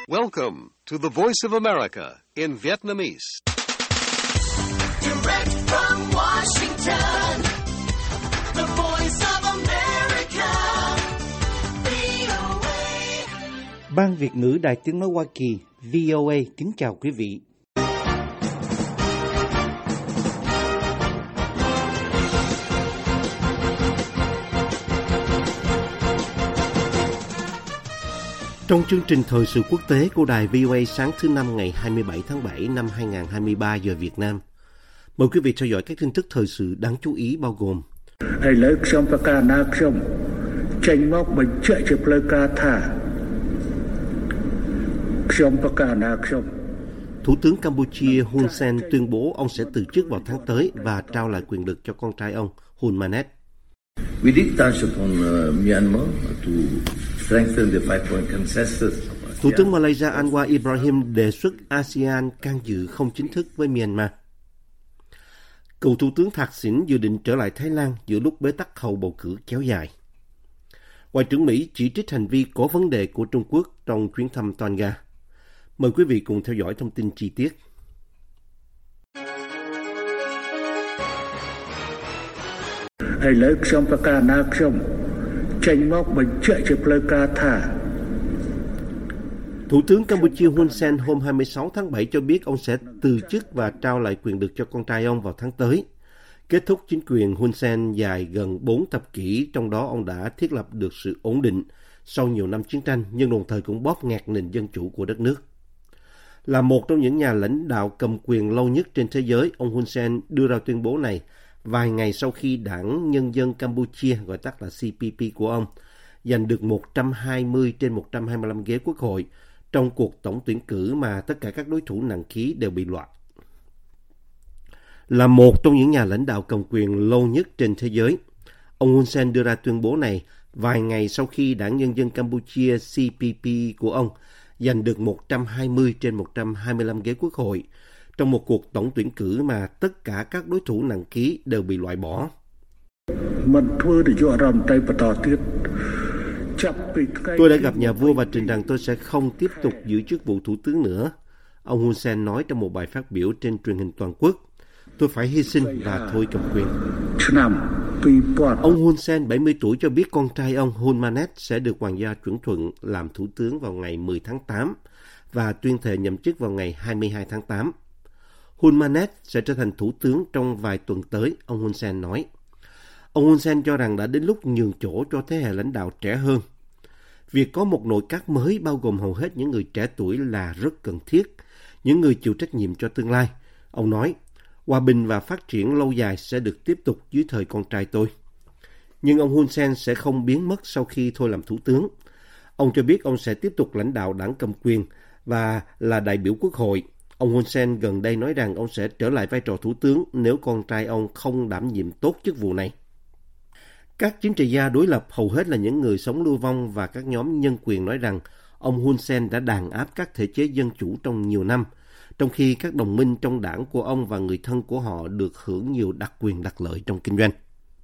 Welcome to the Voice of America in Vietnamese. Direct from Washington, the Voice of America, VOA. Ban Việt ngữ Đài Tiếng nói Hoa Kỳ, VOA kính chào quý vị. Trong chương trình thời sự quốc tế của đài VOA sáng thứ Năm ngày 27 tháng 7 năm 2023 giờ Việt Nam, mời quý vị theo dõi các tin tức thời sự đáng chú ý bao gồm: Thủ tướng Campuchia Hun Sen tuyên bố ông sẽ từ chức vào tháng tới và trao lại quyền lực cho con trai ông Hun Manet. We did touch upon Myanmar to strengthen the five-point consensus. Thủ tướng Malaysia Anwar Ibrahim đề xuất ASEAN can dự không chính thức với Myanmar. Cựu Thủ tướng Thaksin dự định trở lại Thái Lan giữa lúc bế tắc hậu bầu cử kéo dài. Ngoại trưởng Mỹ chỉ trích hành vi có vấn đề của Trung Quốc trong chuyến thăm Tonga. Mời quý vị cùng theo dõi thông tin chi tiết. Thủ tướng Campuchia Hun Sen hôm 26 tháng 7 cho biết ông sẽ từ chức và trao lại quyền lực cho con trai ông vào tháng tới. Kết thúc chính quyền Hun Sen dài gần 4 thập kỷ, trong đó ông đã thiết lập được sự ổn định sau nhiều năm chiến tranh, nhưng đồng thời cũng bóp nghẹt nền dân chủ của đất nước. Là một trong những nhà lãnh đạo cầm quyền lâu nhất trên thế giới, ông Hun Sen đưa ra tuyên bố này vài ngày sau khi Đảng Nhân dân Campuchia, gọi tắt là CPP của ông, giành được 120 trên 125 ghế quốc hội trong cuộc tổng tuyển cử mà tất cả các đối thủ nặng ký đều bị loại. Là một trong những nhà lãnh đạo cầm quyền lâu nhất trên thế giới, ông Hun Sen đưa ra tuyên bố này vài ngày sau khi Đảng Nhân dân Campuchia CPP của ông giành được 120 trên 125 ghế quốc hội trong một cuộc tổng tuyển cử mà tất cả các đối thủ nặng ký đều bị loại bỏ. Tôi đã gặp nhà vua và trình rằng tôi sẽ không tiếp tục giữ chức vụ thủ tướng nữa, ông Hun Sen nói trong một bài phát biểu trên truyền hình toàn quốc. Tôi phải hy sinh và thôi cầm quyền. Ông Hun Sen, 70 tuổi, cho biết con trai ông Hun Manet sẽ được hoàng gia chuẩn thuận làm thủ tướng vào ngày 10 tháng 8 và tuyên thệ nhậm chức vào ngày 22 tháng 8. Hun Manet sẽ trở thành thủ tướng trong vài tuần tới, ông Hun Sen nói. Ông Hun Sen cho rằng đã đến lúc nhường chỗ cho thế hệ lãnh đạo trẻ hơn. Việc có một nội các mới bao gồm hầu hết những người trẻ tuổi là rất cần thiết, những người chịu trách nhiệm cho tương lai. Ông nói, hòa bình và phát triển lâu dài sẽ được tiếp tục dưới thời con trai tôi. Nhưng ông Hun Sen sẽ không biến mất sau khi thôi làm thủ tướng. Ông cho biết ông sẽ tiếp tục lãnh đạo đảng cầm quyền và là đại biểu quốc hội. Ông Hun Sen gần đây nói rằng ông sẽ trở lại vai trò thủ tướng nếu con trai ông không đảm nhiệm tốt chức vụ này. Các chính trị gia đối lập, hầu hết là những người sống lưu vong và các nhóm nhân quyền, nói rằng ông Hun Sen đã đàn áp các thể chế dân chủ trong nhiều năm, trong khi các đồng minh trong đảng của ông và người thân của họ được hưởng nhiều đặc quyền đặc lợi trong kinh doanh.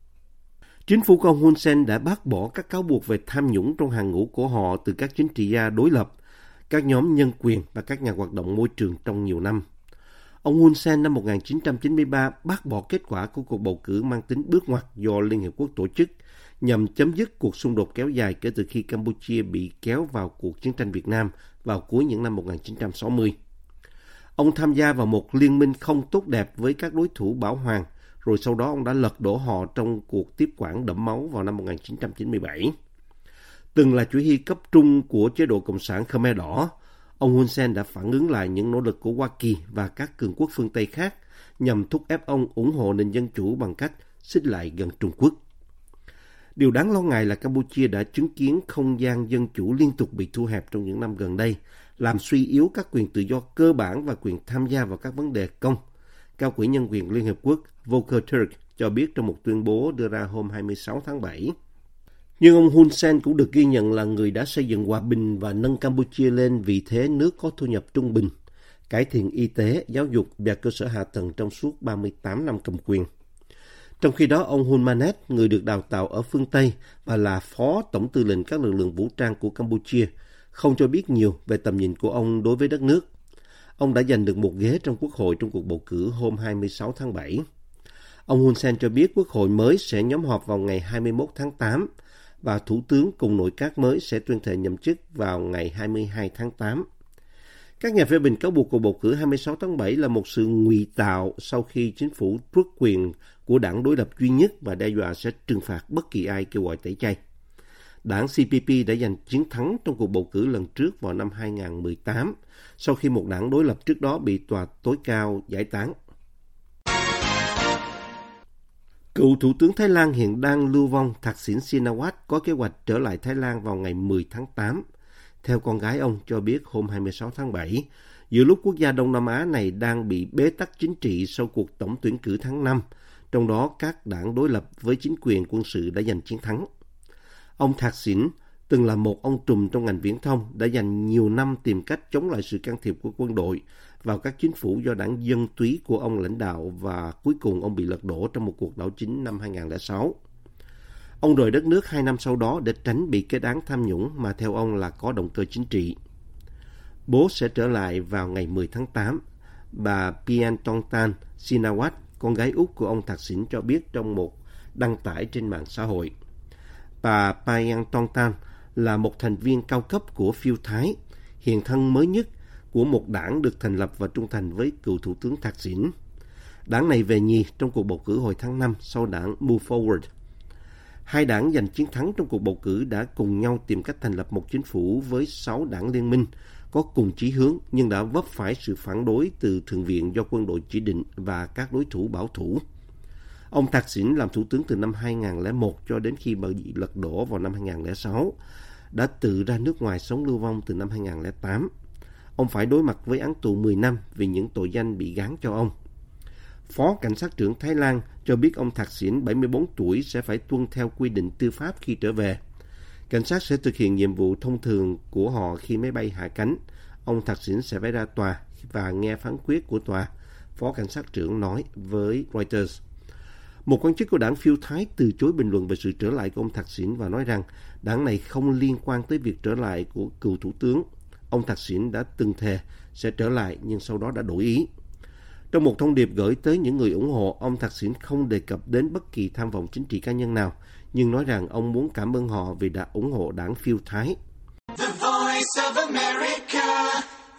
Chính phủ của ông Hun Sen đã bác bỏ các cáo buộc về tham nhũng trong hàng ngũ của họ từ các chính trị gia đối lập, các nhóm nhân quyền và các nhà hoạt động môi trường trong nhiều năm. Ông Hun Sen năm 1993 bác bỏ kết quả của cuộc bầu cử mang tính bước ngoặt do Liên Hiệp Quốc tổ chức nhằm chấm dứt cuộc xung đột kéo dài kể từ khi Campuchia bị kéo vào cuộc chiến tranh Việt Nam vào cuối những năm 1960. Ông tham gia vào một liên minh không tốt đẹp với các đối thủ bảo hoàng, rồi sau đó ông đã lật đổ họ trong cuộc tiếp quản đẫm máu vào năm 1997. Từng là chủ hy cấp trung của chế độ Cộng sản Khmer Đỏ, ông Hun Sen đã phản ứng lại những nỗ lực của Hoa Kỳ và các cường quốc phương Tây khác nhằm thúc ép ông ủng hộ nền dân chủ bằng cách xích lại gần Trung Quốc. Điều đáng lo ngại là Campuchia đã chứng kiến không gian dân chủ liên tục bị thu hẹp trong những năm gần đây, làm suy yếu các quyền tự do cơ bản và quyền tham gia vào các vấn đề công. Cao quỹ nhân quyền Liên Hợp Quốc Volker Turk cho biết trong một tuyên bố đưa ra hôm 26 tháng 7. Nhưng ông Hun Sen cũng được ghi nhận là người đã xây dựng hòa bình và nâng Campuchia lên vị thế nước có thu nhập trung bình, cải thiện y tế, giáo dục và cơ sở hạ tầng trong suốt 38 năm cầm quyền. Trong khi đó, ông Hun Manet, người được đào tạo ở phương Tây và là phó tổng tư lệnh các lực lượng vũ trang của Campuchia, không cho biết nhiều về tầm nhìn của ông đối với đất nước. Ông đã giành được một ghế trong Quốc hội trong cuộc bầu cử hôm 26 tháng 7. Ông Hun Sen cho biết Quốc hội mới sẽ nhóm họp vào ngày 21 tháng 8 và Thủ tướng cùng nội các mới sẽ tuyên thệ nhậm chức vào ngày 22 tháng 8. Các nhà phê bình cáo buộc cuộc bầu cử 26 tháng 7 là một sự ngụy tạo sau khi chính phủ truất quyền của đảng đối lập duy nhất và đe dọa sẽ trừng phạt bất kỳ ai kêu gọi tẩy chay. Đảng CPP đã giành chiến thắng trong cuộc bầu cử lần trước vào năm 2018 sau khi một đảng đối lập trước đó bị tòa tối cao giải tán. Cựu Thủ tướng Thái Lan hiện đang lưu vong Thaksin Shinawatra có kế hoạch trở lại Thái Lan vào ngày 10 tháng 8. Theo con gái ông cho biết hôm 26 tháng 7, giữa lúc quốc gia Đông Nam Á này đang bị bế tắc chính trị sau cuộc tổng tuyển cử tháng 5, trong đó các đảng đối lập với chính quyền quân sự đã giành chiến thắng. Ông Thaksin từng là một ông trùm trong ngành viễn thông, đã dành nhiều năm tìm cách chống lại sự can thiệp của quân đội vào các chính phủ do đảng Dân túy của ông lãnh đạo và cuối cùng ông bị lật đổ trong một cuộc đảo chính năm 2006. Ông rời đất nước 2 năm sau đó để tránh bị kết án tham nhũng mà theo ông là có động cơ chính trị. Bố sẽ trở lại vào ngày 10 tháng 8. Bà Piantongtan Shinawatra, con gái út của ông Thaksin cho biết trong một đăng tải trên mạng xã hội. Bà Piantongtan là một thành viên cao cấp của phiêu Thái, hiện thân mới nhất của một đảng được thành lập và trung thành với cựu Thủ tướng Thaksin. Đảng này về nhì trong cuộc bầu cử hồi tháng 5 sau đảng Move Forward. Hai đảng giành chiến thắng trong cuộc bầu cử đã cùng nhau tìm cách thành lập một chính phủ với 6 đảng liên minh có cùng chí hướng nhưng đã vấp phải sự phản đối từ Thượng viện do quân đội chỉ định và các đối thủ bảo thủ. Ông Thaksin làm thủ tướng từ năm 2001 cho đến khi bị lật đổ vào năm 2006, đã tự ra nước ngoài sống lưu vong từ năm 2008. Ông phải đối mặt với án tù 10 năm vì những tội danh bị gán cho ông. Phó Cảnh sát trưởng Thái Lan cho biết ông Thaksin, 74 tuổi, sẽ phải tuân theo quy định tư pháp khi trở về. Cảnh sát sẽ thực hiện nhiệm vụ thông thường của họ khi máy bay hạ cánh. Ông Thaksin sẽ phải ra tòa và nghe phán quyết của tòa, Phó Cảnh sát trưởng nói với Reuters. Một quan chức của đảng phiêu Thái từ chối bình luận về sự trở lại của ông Thaksin và nói rằng đảng này không liên quan tới việc trở lại của cựu thủ tướng. Ông Thaksin đã từng thề sẽ trở lại nhưng sau đó đã đổi ý. Trong một thông điệp gửi tới những người ủng hộ, ông Thaksin không đề cập đến bất kỳ tham vọng chính trị cá nhân nào, nhưng nói rằng ông muốn cảm ơn họ vì đã ủng hộ đảng phiêu Thái. The Voice of America,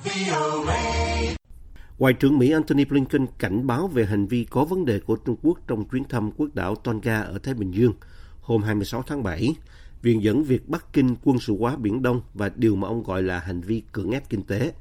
VOA. Ngoại trưởng Mỹ Antony Blinken cảnh báo về hành vi có vấn đề của Trung Quốc trong chuyến thăm quốc đảo Tonga ở Thái Bình Dương hôm 26 tháng 7, viện dẫn việc Bắc Kinh quân sự hóa Biển Đông và điều mà ông gọi là hành vi cưỡng ép kinh tế.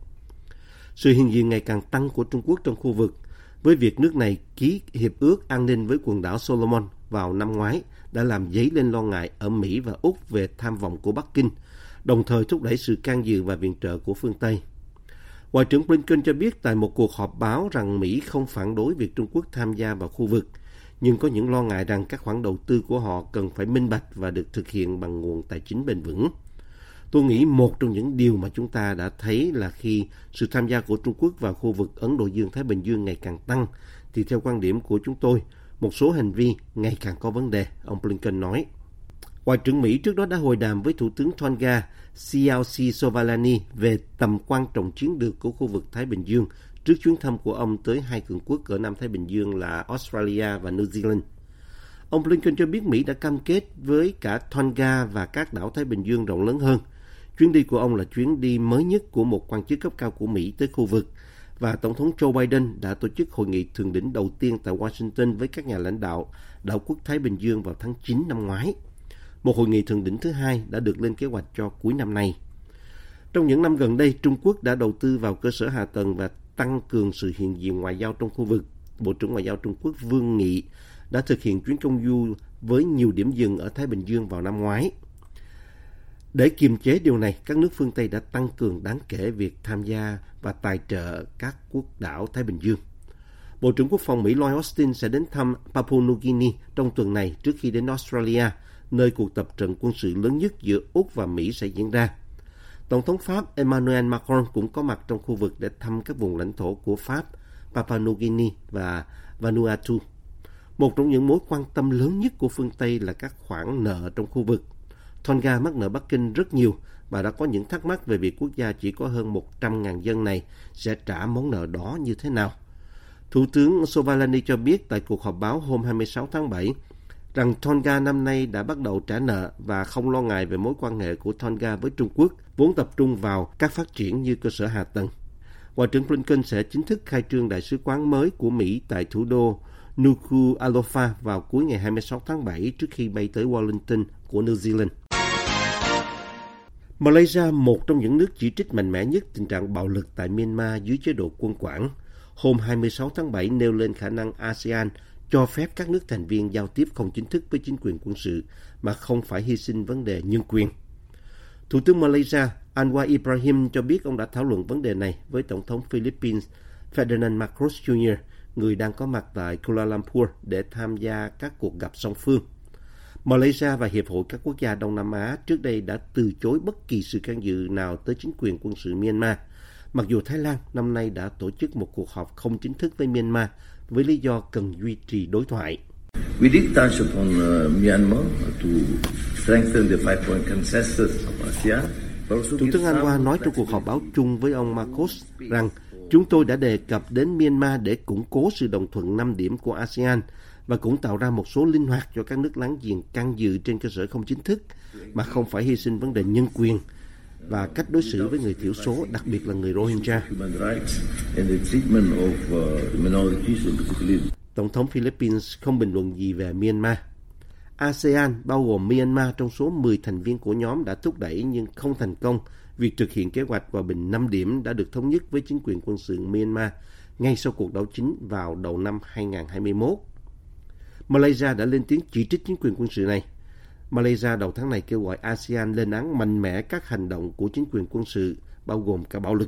Sự hiện diện ngày càng tăng của Trung Quốc trong khu vực, với việc nước này ký hiệp ước an ninh với quần đảo Solomon vào năm ngoái, đã làm dấy lên lo ngại ở Mỹ và Úc về tham vọng của Bắc Kinh, đồng thời thúc đẩy sự can dự và viện trợ của phương Tây. Ngoại trưởng Blinken cho biết tại một cuộc họp báo rằng Mỹ không phản đối việc Trung Quốc tham gia vào khu vực, nhưng có những lo ngại rằng các khoản đầu tư của họ cần phải minh bạch và được thực hiện bằng nguồn tài chính bền vững. Tôi nghĩ một trong những điều mà chúng ta đã thấy là khi sự tham gia của Trung Quốc vào khu vực Ấn Độ Dương-Thái Bình Dương ngày càng tăng, thì theo quan điểm của chúng tôi, một số hành vi ngày càng có vấn đề, ông Blinken nói. Ngoại trưởng Mỹ trước đó đã hội đàm với Thủ tướng Tonga Siausi Sovalani về tầm quan trọng chiến lược của khu vực Thái Bình Dương trước chuyến thăm của ông tới hai cường quốc ở Nam Thái Bình Dương là Australia và New Zealand. Ông Blinken cho biết Mỹ đã cam kết với cả Tonga và các đảo Thái Bình Dương rộng lớn hơn. Chuyến đi của ông là chuyến đi mới nhất của một quan chức cấp cao của Mỹ tới khu vực, và Tổng thống Joe Biden đã tổ chức hội nghị thượng đỉnh đầu tiên tại Washington với các nhà lãnh đạo đảo quốc Thái Bình Dương vào tháng 9 năm ngoái. Một hội nghị thượng đỉnh thứ hai đã được lên kế hoạch cho cuối năm nay. Trong những năm gần đây, Trung Quốc đã đầu tư vào cơ sở hạ tầng và tăng cường sự hiện diện ngoại giao trong khu vực. Bộ trưởng Ngoại giao Trung Quốc Vương Nghị đã thực hiện chuyến công du với nhiều điểm dừng ở Thái Bình Dương vào năm ngoái. Để kiềm chế điều này, các nước phương Tây đã tăng cường đáng kể việc tham gia và tài trợ các quốc đảo Thái Bình Dương. Bộ trưởng Quốc phòng Mỹ Lloyd Austin sẽ đến thăm Papua New Guinea trong tuần này trước khi đến Australia, nơi cuộc tập trận quân sự lớn nhất giữa Úc và Mỹ sẽ diễn ra. Tổng thống Pháp Emmanuel Macron cũng có mặt trong khu vực để thăm các vùng lãnh thổ của Pháp, Papua New Guinea và Vanuatu. Một trong những mối quan tâm lớn nhất của phương Tây là các khoản nợ trong khu vực. Tonga mắc nợ Bắc Kinh rất nhiều bà đã có những thắc mắc về việc quốc gia chỉ có hơn 100.000 dân này sẽ trả món nợ đó như thế nào. Thủ tướng Sovalani cho biết tại cuộc họp báo hôm 26 tháng 7 rằng Tonga năm nay đã bắt đầu trả nợ và không lo ngại về mối quan hệ của Tonga với Trung Quốc, vốn tập trung vào các phát triển như cơ sở hạ tầng. Ngoại trưởng Blinken sẽ chính thức khai trương đại sứ quán mới của Mỹ tại thủ đô Nuku'alofa vào cuối ngày 26 tháng 7 trước khi bay tới Wellington của New Zealand. Malaysia, một trong những nước chỉ trích mạnh mẽ nhất tình trạng bạo lực tại Myanmar dưới chế độ quân quản, hôm 26 tháng 7 nêu lên khả năng ASEAN cho phép các nước thành viên giao tiếp không chính thức với chính quyền quân sự mà không phải hy sinh vấn đề nhân quyền. Thủ tướng Malaysia Anwar Ibrahim cho biết ông đã thảo luận vấn đề này với Tổng thống Philippines Ferdinand Marcos Jr., người đang có mặt tại Kuala Lumpur để tham gia các cuộc gặp song phương. Malaysia và Hiệp hội các quốc gia Đông Nam Á trước đây đã từ chối bất kỳ sự can dự nào tới chính quyền quân sự Myanmar, mặc dù Thái Lan năm nay đã tổ chức một cuộc họp không chính thức với Myanmar với lý do cần duy trì đối thoại. We did touch upon Myanmar to strengthen the 5-point consensus of ASEAN. Thủ tướng Anwar nói trong cuộc họp báo chung với ông Marcos rằng chúng tôi đã đề cập đến Myanmar để củng cố sự đồng thuận 5 điểm của ASEAN và cũng tạo ra một số linh hoạt cho các nước láng giềng can dự trên cơ sở không chính thức mà không phải hy sinh vấn đề nhân quyền và cách đối xử với người thiểu số, đặc biệt là người Rohingya. Tổng thống Philippines không bình luận gì về Myanmar. ASEAN, bao gồm Myanmar trong số 10 thành viên của nhóm, đã thúc đẩy nhưng không thành công việc thực hiện kế hoạch hòa bình 5 điểm đã được thống nhất với chính quyền quân sự Myanmar ngay sau cuộc đảo chính vào đầu năm 2021. Malaysia đã lên tiếng chỉ trích chính quyền quân sự này. Malaysia đầu tháng này kêu gọi ASEAN lên án mạnh mẽ các hành động của chính quyền quân sự, bao gồm cả bạo lực.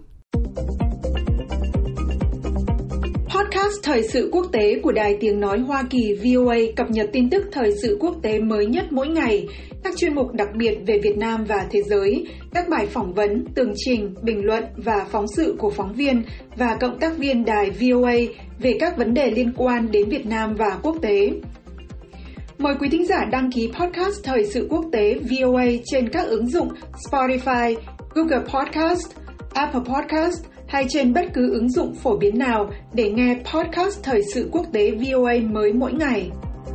Podcast Thời sự quốc tế của Đài Tiếng Nói Hoa Kỳ VOA cập nhật tin tức thời sự quốc tế mới nhất mỗi ngày, các chuyên mục đặc biệt về Việt Nam và thế giới, các bài phỏng vấn, tường trình, bình luận và phóng sự của phóng viên và cộng tác viên đài VOA về các vấn đề liên quan đến Việt Nam và quốc tế. Mời quý thính giả đăng ký podcast Thời sự quốc tế VOA trên các ứng dụng Spotify, Google Podcast, Apple Podcast hay trên bất cứ ứng dụng phổ biến nào để nghe podcast Thời sự quốc tế VOA mới mỗi ngày.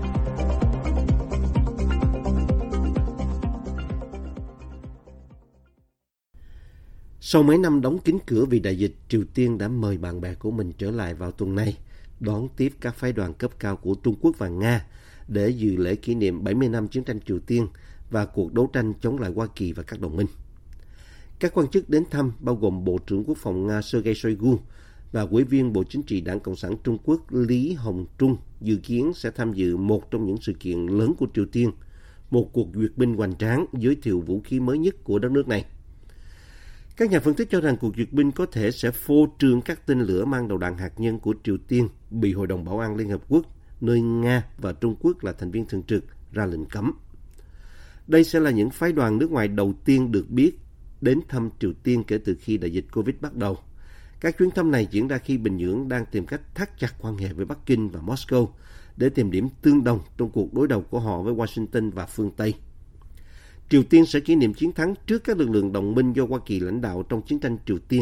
Sau mấy năm đóng kín cửa vì đại dịch, Triều Tiên đã mời bạn bè của mình trở lại vào tuần này, đón tiếp các phái đoàn cấp cao của Trung Quốc và Nga để dự lễ kỷ niệm 70 năm chiến tranh Triều Tiên và cuộc đấu tranh chống lại Hoa Kỳ và các đồng minh. Các quan chức đến thăm bao gồm Bộ trưởng Quốc phòng Nga Sergei Shoigu và Ủy viên Bộ Chính trị Đảng Cộng sản Trung Quốc Lý Hồng Trung dự kiến sẽ tham dự một trong những sự kiện lớn của Triều Tiên, một cuộc duyệt binh hoành tráng giới thiệu vũ khí mới nhất của đất nước này. Các nhà phân tích cho rằng cuộc duyệt binh có thể sẽ phô trương các tên lửa mang đầu đạn hạt nhân của Triều Tiên bị Hội đồng Bảo an Liên Hợp Quốc, nơi Nga và Trung Quốc là thành viên thường trực, ra lệnh cấm. Đây sẽ là những phái đoàn nước ngoài đầu tiên được biết đến thăm Triều Tiên kể từ khi đại dịch Covid bắt đầu. Các chuyến thăm này diễn ra khi Bình Nhưỡng đang tìm cách thắt chặt quan hệ với Bắc Kinh và Moscow để tìm điểm tương đồng trong cuộc đối đầu của họ với Washington và phương Tây. Triều Tiên sẽ kỷ niệm chiến thắng trước các lực lượng đồng minh do Hoa Kỳ lãnh đạo trong chiến tranh Triều Tiên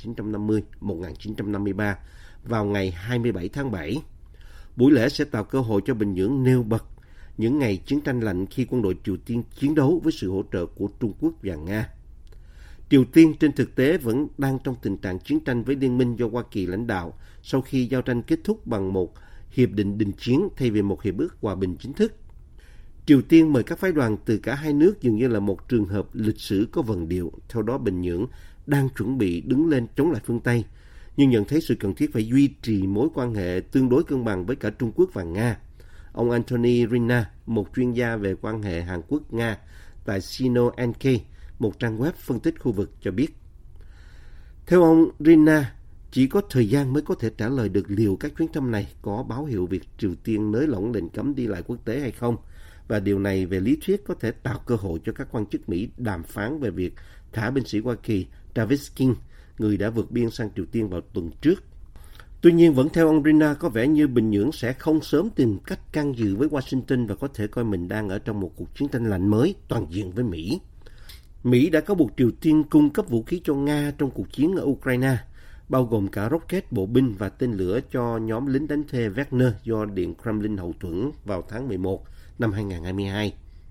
1950-1953 vào ngày 27 tháng 7. Buổi lễ sẽ tạo cơ hội cho Bình Nhưỡng nêu bật những ngày chiến tranh lạnh khi quân đội Triều Tiên chiến đấu với sự hỗ trợ của Trung Quốc và Nga. Triều Tiên trên thực tế vẫn đang trong tình trạng chiến tranh với liên minh do Hoa Kỳ lãnh đạo sau khi giao tranh kết thúc bằng một hiệp định đình chiến thay vì một hiệp ước hòa bình chính thức. Triều Tiên mời các phái đoàn từ cả hai nước dường như là một trường hợp lịch sử có vần điệu. Theo đó, Bình Nhưỡng đang chuẩn bị đứng lên chống lại phương Tây, nhưng nhận thấy sự cần thiết phải duy trì mối quan hệ tương đối cân bằng với cả Trung Quốc và Nga. Ông Anthony Rina, một chuyên gia về quan hệ Hàn Quốc-Nga tại Sino-NK, một trang web phân tích khu vực cho biết. Theo ông Rina, chỉ có thời gian mới có thể trả lời được liệu các chuyến thăm này có báo hiệu việc Triều Tiên nới lỏng lệnh cấm đi lại quốc tế hay không, và điều này về lý thuyết có thể tạo cơ hội cho các quan chức Mỹ đàm phán về việc thả binh sĩ Hoa Kỳ Travis King, người đã vượt biên sang Triều Tiên vào tuần trước. Tuy nhiên, vẫn theo ông Rina, có vẻ như Bình Nhưỡng sẽ không sớm tìm cách can dự với Washington và có thể coi mình đang ở trong một cuộc chiến tranh lạnh mới toàn diện với Mỹ. Mỹ đã cáo buộc Triều Tiên cung cấp vũ khí cho Nga trong cuộc chiến ở Ukraine, bao gồm cả rocket, bộ binh và tên lửa cho nhóm lính đánh thuê Wagner do Điện Kremlin hậu thuẫn vào tháng 11 năm 2022.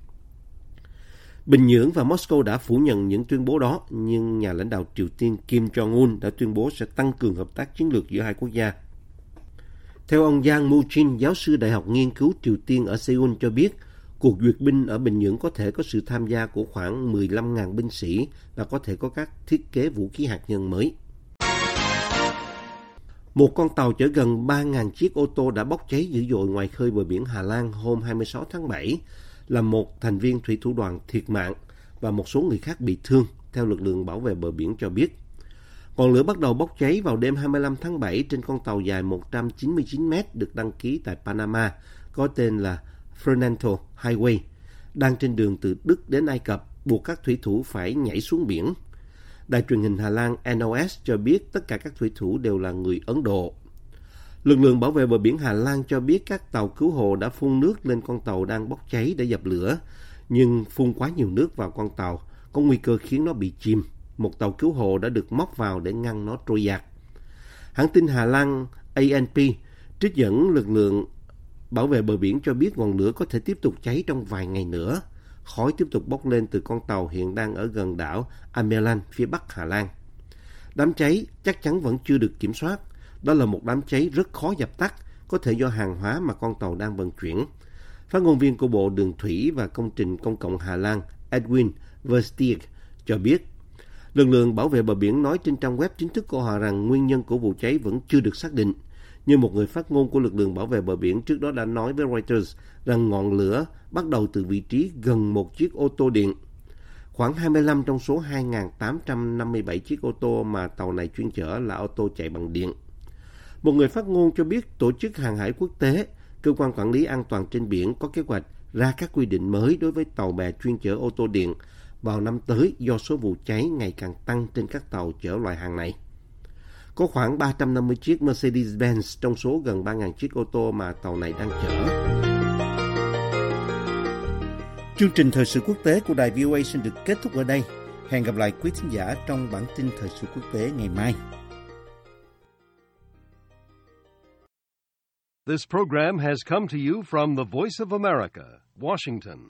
Bình Nhưỡng và Moscow đã phủ nhận những tuyên bố đó, nhưng nhà lãnh đạo Triều Tiên Kim Jong-un đã tuyên bố sẽ tăng cường hợp tác chiến lược giữa hai quốc gia. Theo ông Yang Mu-jin, giáo sư Đại học Nghiên cứu Triều Tiên ở Seoul cho biết, cuộc duyệt binh ở Bình Nhưỡng có thể có sự tham gia của khoảng 15.000 binh sĩ và có thể có các thiết kế vũ khí hạt nhân mới. Một con tàu chở gần 3.000 chiếc ô tô đã bốc cháy dữ dội ngoài khơi bờ biển Hà Lan hôm 26 tháng 7, làm một thành viên thủy thủ đoàn thiệt mạng và một số người khác bị thương, theo lực lượng bảo vệ bờ biển cho biết. Ngọn lửa bắt đầu bốc cháy vào đêm 25 tháng 7 trên con tàu dài 199 mét được đăng ký tại Panama, có tên là Fernando Highway, đang trên đường từ Đức đến Ai Cập, buộc các thủy thủ phải nhảy xuống biển. Đài truyền hình Hà Lan NOS cho biết tất cả các thủy thủ đều là người Ấn Độ. Lực lượng bảo vệ bờ biển Hà Lan cho biết các tàu cứu hộ đã phun nước lên con tàu đang bốc cháy để dập lửa, nhưng phun quá nhiều nước vào con tàu có nguy cơ khiến nó bị chìm. Một tàu cứu hộ đã được móc vào để ngăn nó trôi dạt. Hãng tin Hà Lan ANP trích dẫn lực lượng bảo vệ bờ biển cho biết ngọn lửa có thể tiếp tục cháy trong vài ngày nữa. Khói tiếp tục bốc lên từ con tàu hiện đang ở gần đảo Ameland, phía bắc Hà Lan. Đám cháy chắc chắn vẫn chưa được kiểm soát. Đó là một đám cháy rất khó dập tắt, có thể do hàng hóa mà con tàu đang vận chuyển. Phát ngôn viên của Bộ Đường thủy và Công trình Công cộng Hà Lan Edwin Versteeg cho biết, lực lượng bảo vệ bờ biển nói trên trang web chính thức của họ rằng nguyên nhân của vụ cháy vẫn chưa được xác định. Nhưng một người phát ngôn của lực lượng bảo vệ bờ biển trước đó đã nói với Reuters rằng ngọn lửa bắt đầu từ vị trí gần một chiếc ô tô điện. Khoảng 25 trong số 2.857 chiếc ô tô mà tàu này chuyên chở là ô tô chạy bằng điện. Một người phát ngôn cho biết Tổ chức Hàng hải Quốc tế, cơ quan quản lý an toàn trên biển có kế hoạch ra các quy định mới đối với tàu bè chuyên chở ô tô điện vào năm tới do số vụ cháy ngày càng tăng trên các tàu chở loại hàng này. Có khoảng 350 chiếc Mercedes-Benz trong số gần 3.000 chiếc ô tô mà tàu này đang chở. Chương trình Thời sự quốc tế của Đài VOA xin được kết thúc ở đây. Hẹn gặp lại quý thính giả trong bản tin Thời sự quốc tế ngày mai. This program has come to you from the Voice of America, Washington.